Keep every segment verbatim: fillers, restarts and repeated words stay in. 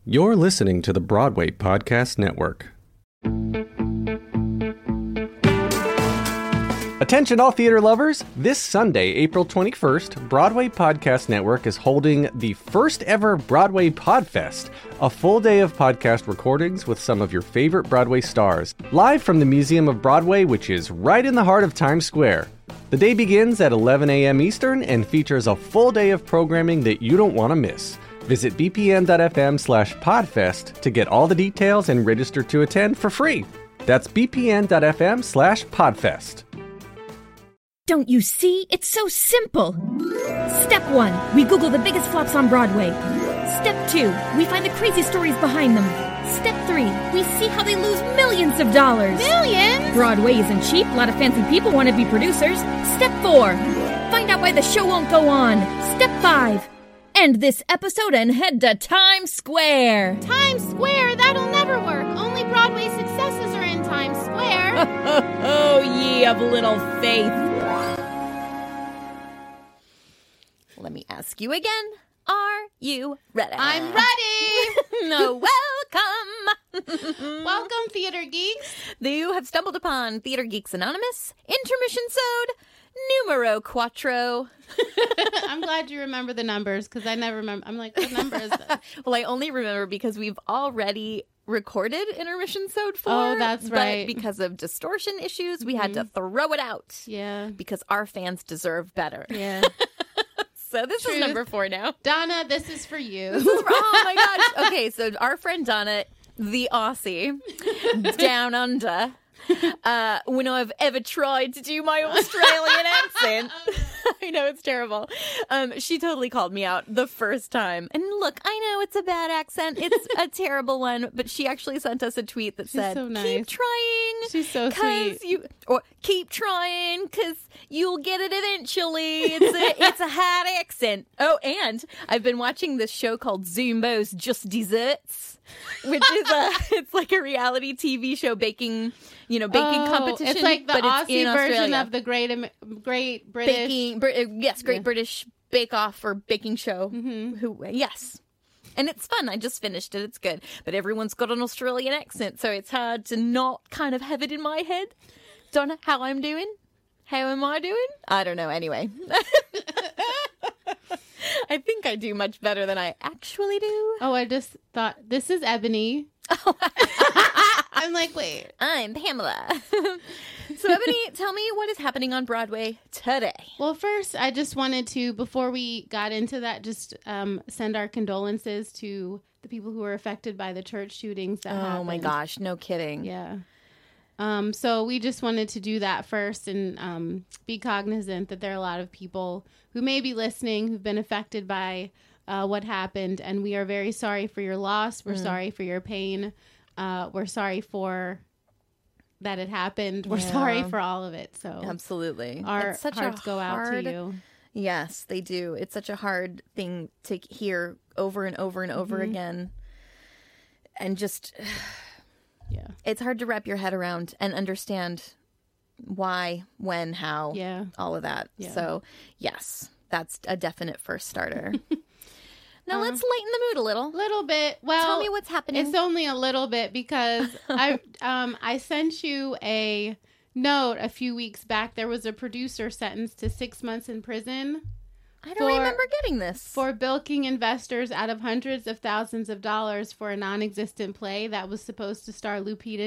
You're listening to the Broadway Podcast Network. Attention all theater lovers! This Sunday, April twenty-first, Broadway Podcast Network is holding the first ever Broadway Podfest, a full day of podcast recordings with some of your favorite Broadway stars, live from the Museum of Broadway, which is right in the heart of Times Square. The day begins at eleven a.m. Eastern and features a full day of programming that you don't want to miss. Visit bpn.fm slash podfest to get all the details and register to attend for free. That's bpn.fm slash podfest. Don't you see? It's so simple. Step one, we Google the biggest flops on Broadway. Step two, we find the crazy stories behind them. Step three, we see how they lose millions of dollars. Millions? Broadway isn't cheap. A lot of fancy people want to be producers. Step four, find out why the show won't go on. Step five, end this episode and head to Times Square. Times Square? That'll never work. Only Broadway successes are in Times Square. Oh, ye of little faith. Let me ask you again. Are you ready? I'm ready. No, welcome. Welcome, Theater Geeks. You have stumbled upon Theater Geeks Anonymous, Intermission Sode, Numero Quattro. I'm glad you remember the numbers, because I never remember. I'm like, what number is that? Well, I only remember because we've already recorded Intermission Sode four. Oh, that's right. But because of distortion issues, we mm-hmm. had to throw it out. Yeah. Because our fans deserve better. Yeah. So this Truth. is number four now. Donna, this is for you. This is for, oh my gosh. Okay, so our friend Donna, the Aussie, down under, uh, when I've ever tried to do my Australian accent, I know it's terrible. Um, she totally called me out the first time. And look, I know it's a bad accent. It's a terrible one. But she actually sent us a tweet that She's said, so nice. keep trying. She's so sweet. You, or keep trying because you'll get it eventually. It's a, it's a hard accent. Oh, and I've been watching this show called Zumbo's Just Desserts, which is a, it's like a reality T V show baking, you know, baking oh, competition. It's like the but Aussie it's in version Australia. of the Great Am- Great British. Baking, Br- uh, yes, Great Yeah. British Bake Off or baking show. Mm-hmm. Who? Yes. And it's fun. I just finished it. It's good. But everyone's got an Australian accent, so it's hard to not kind of have it in my head. Don't know how I'm doing. How am I doing? I don't know. Anyway. I think I do much better than I actually do. Oh, I just thought, this is Ebony. I'm like, wait. I'm Pamela. So, Ebony, tell me what is happening on Broadway today. Well, first, I just wanted to, before we got into that, just um, send our condolences to the people who were affected by the church shootings that happened. Oh, my gosh. No kidding. Yeah. Um, so we just wanted to do that first and um, be cognizant that there are a lot of people who may be listening who've been affected by uh, what happened. And we are very sorry for your loss. We're mm. sorry for your pain. Uh, we're sorry for that it happened. We're yeah. sorry for all of it. So absolutely, our it's such hearts a go out hard, to you. Yes, they do. It's such a hard thing to hear over and over and over mm-hmm. again. And just, yeah, it's hard to wrap your head around and understand why, when, how, yeah, all of that. Yeah. So, yes, that's a definite first starter. Now, um, let's lighten the mood a little. Little bit. Well, tell me what's happening. It's only a little bit because I um I sent you a note a few weeks back. There was a producer sentenced to six months in prison. I don't for, remember getting this. For bilking investors out of hundreds of thousands of dollars for a non-existent play that was supposed to star Lupita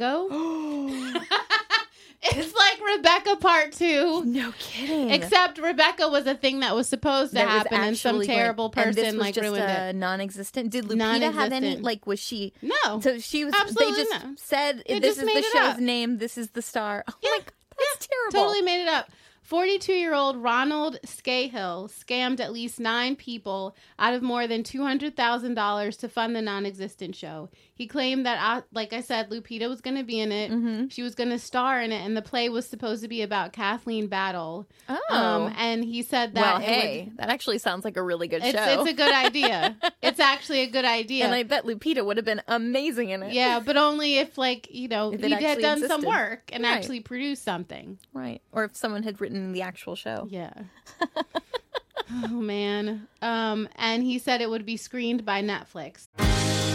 Nyong'o. It's like Rebecca Part Two. No kidding. Except Rebecca was a thing that was supposed to that happen, and some terrible going, person and this was like just ruined a it. Non-existent. Did Lupita non-existent. have any? Like, was she? No. So she was. Absolutely they just not. said They this just is the show's up. name. This is the star. Oh yeah. my god, that's yeah. terrible. Totally made it up. forty-two-year-old Ronald Scahill scammed at least nine people out of more than two hundred thousand dollars to fund the non-existent show. He claimed that, uh, like I said, Lupita was going to be in it. Mm-hmm. She was going to star in it, and the play was supposed to be about Kathleen Battle. Oh. Um, and he said that... Well, it hey, would, that actually sounds like a really good it's, show. It's a good idea. It's actually a good idea. And I bet Lupita would have been amazing in it. Yeah, but only if, like, you know, If he it had done existed. some work and Right. actually produced something. Right. Or if someone had written the actual show. Yeah. Oh, man. Um, and he said it would be screened by Netflix.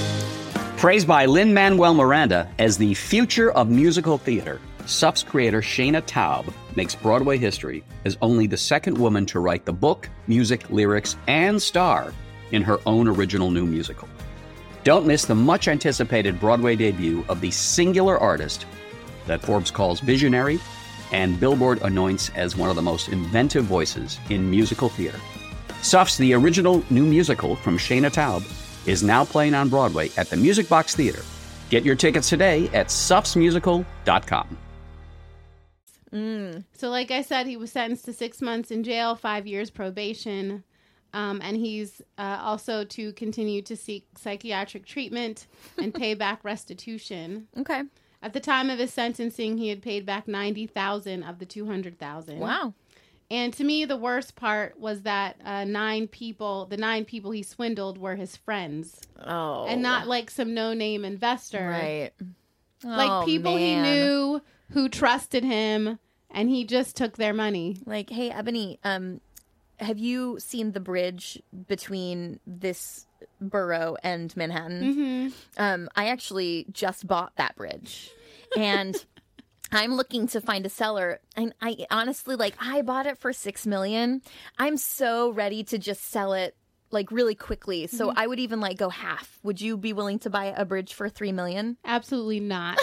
Praised by Lin-Manuel Miranda as the future of musical theater, S U F's creator Shayna Taub makes Broadway history as only the second woman to write the book, music, lyrics, and star in her own original new musical. Don't miss the much-anticipated Broadway debut of the singular artist that Forbes calls visionary and Billboard anoints as one of the most inventive voices in musical theater. S U F's The Original New Musical from Shayna Taub is now playing on Broadway at the Music Box Theater. Get your tickets today at sufs musical dot com. Mm. So like I said, he was sentenced to six months in jail, five years probation. Um, and he's uh, also to continue to seek psychiatric treatment and pay back restitution. Okay. At the time of his sentencing, he had paid back ninety thousand dollars of the two hundred thousand dollars. Wow. And to me, the worst part was that uh, nine people, the nine people he swindled were his friends. Oh. And not like some no-name investor. Right. Like Oh, people he man. knew who trusted him, and he just took their money. Like, hey, Ebony, um, have you seen the bridge between this borough and Manhattan? Mm-hmm. Um, I actually just bought that bridge, and I'm looking to find a seller. And I honestly, like, I bought it for six million. I'm so ready to just sell it, like, really quickly. So Mm-hmm. I would even like go half. Would you be willing to buy a bridge for three million? Absolutely not.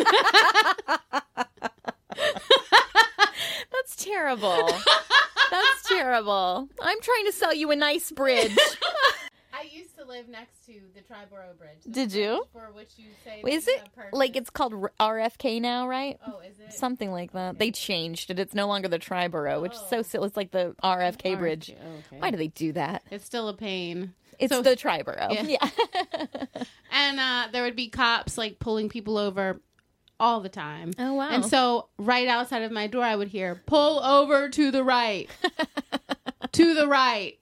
That's terrible. That's terrible. I'm trying to sell you a nice bridge. I used to live next to the Triborough Bridge. the Did you? bridge For which you say Is that you it have purchased. like it's called R F K now, right? Oh, is it? Something like that. They changed it. It's no longer the Triborough, which is so silly. It's like the R F K bridge. Oh, okay. Why do they do that? It's still a pain. It's So- the Triborough. Yeah. Yeah. And uh, there would be cops like pulling people over all the time. Oh, wow. And so right outside of my door, I would hear, pull over to the right. To the right.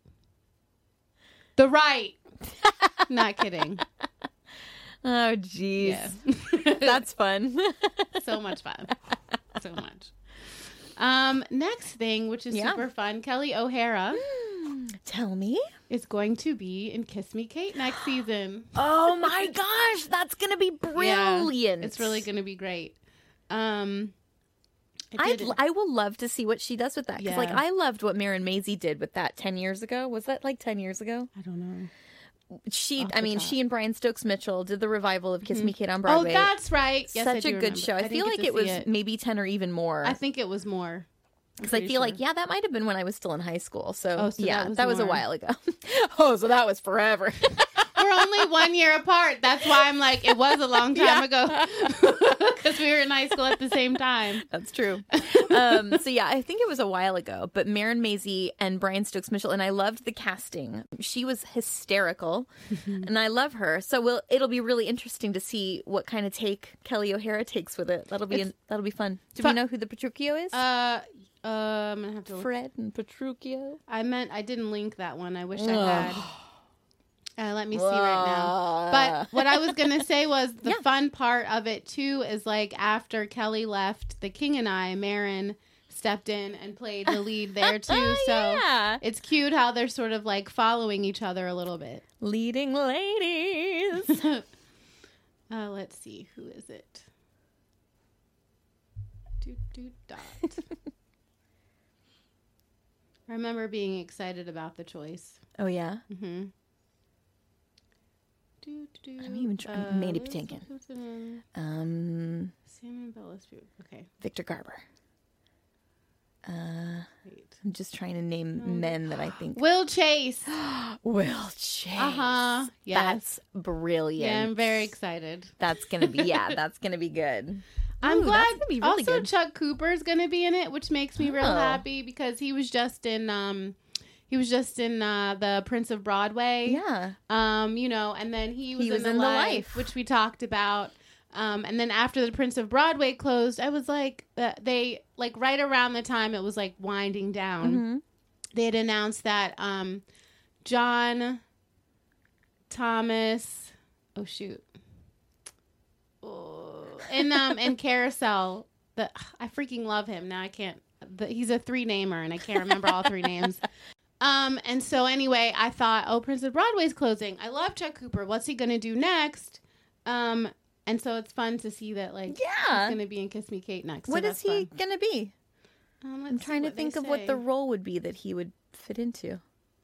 The right. Not kidding. Oh, jeez. Yeah. That's fun. So much fun. So much. Um, next thing, which is Yeah. super fun, Kelly O'Hara Tell me. is going to be in Kiss Me Kate next season. Oh my gosh, that's gonna be brilliant. Yeah, it's really going to be great. Um, I I did- I will love to see what she does with that because, like, Yeah. I loved what Maren Maisie did with that ten years ago. Was that like ten years ago? I don't know. She, Off I the mean, top. she and Brian Stokes Mitchell did the revival of Kiss Me Kate on Oh, Broadway. that's right. Yes, I Such do a good remember. show. I, didn't feel get like to it was see maybe ten or even more. I think it was more. Because I feel like, yeah, that might have been when I was still in high school. So, Oh, so yeah, that was that was a more. while ago. Oh, so that was forever. We're only one year apart. That's why I'm like, it was a long time ago. Because we were in high school at the same time. That's true. Um, so, yeah, I think it was a while ago. But Maren Maisie and Brian Stokes Mitchell, and I loved the casting. She was hysterical, and I love her. So we'll, it'll be really interesting to see what kind of take Kelly O'Hara takes with it. That'll be It's- that'll be fun. Do fun- we know who the Petruchio is? Uh, uh, I'm going to have to look. Fred and Petruchio. I meant, I didn't link that one. I wish I had. Uh, let me see right now. But what I was going to say was the Yeah. fun part of it, too, is like after Kelly left The King and I, Marin stepped in and played the lead there, too. So yeah. it's cute how they're sort of like following each other a little bit. Leading ladies. Uh, let's see. Who is it? Doot, doot, dot. I remember being excited about the choice. Oh, yeah? Mm-hmm. Doot, doot, I'm even try- uh, Mandy who's- Patinkin. who's in- Um, Sam Bella Spear. Okay, Victor Garber. Uh, wait. I'm just trying to name men that I think. Will Chase. Will Chase. Uh-huh. Yes. That's brilliant. Yeah, I'm very excited. That's going to be, yeah, that's going to be good. I'm Ooh, glad. that's gonna be really also, good. Chuck Cooper's gonna be in it, which makes me real Oh. happy because he was just in. Um, he was just in uh, the Prince of Broadway. Yeah. Um, you know, and then he was, He was in, in the The Life, Life. which we talked about. Um, and then after the Prince of Broadway closed, I was like, uh, they like right around the time it was like winding down. Mm-hmm. They had announced that um, John Thomas. Oh shoot. Oh, and um and Carousel. The I freaking love him. Now I can't. The, he's a three namer, and I can't remember all three names. Um, and so anyway, I thought, oh, Prince of Broadway's closing. I love Chuck Cooper. What's he gonna do next? Um, and so it's fun to see that, like, Yeah. he's going to be in Kiss Me Kate next. What so is that's he fun. going to be? Um, let's I'm see trying to what they think of what say. the role would be that he would fit into.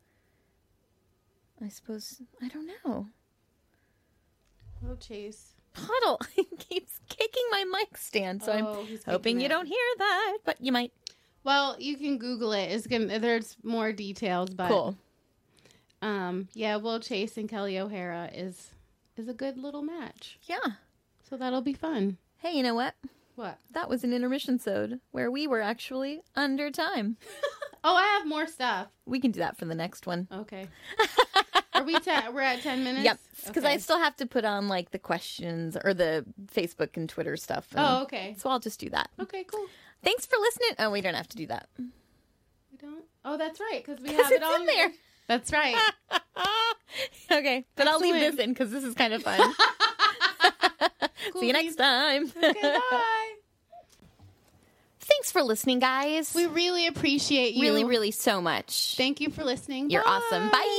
I suppose, I don't know. Will Chase. Puddle keeps kicking my mic stand, so Oh, I'm he's hoping kicking you it. don't hear that, but you might. Well, you can Google it. It's gonna. There's more details, but Cool. um, yeah, Will Chase and Kelly O'Hara is is a good little match. Yeah. So that'll be fun. Hey, you know what? What? That was an intermission sode where we were actually under time. Oh, I have more stuff. We can do that for the next one. Okay. Are we? Ten, we're at ten minutes. Yep, because I Okay. still have to put on like the questions or the Facebook and Twitter stuff. and- Oh, okay. So I'll just do that. Okay, cool. Thanks for listening. Oh, we don't have to do that. We don't. Oh, that's right. Because we 'Cause have it it's on in there. That's right. Okay, but I'll leave Excellent. this in because this is kind of fun. Cool See you beans. next time. Okay, bye. Thanks for listening, guys. We really appreciate you. really, really so much. Thank you for listening. You're Bye. awesome. Bye.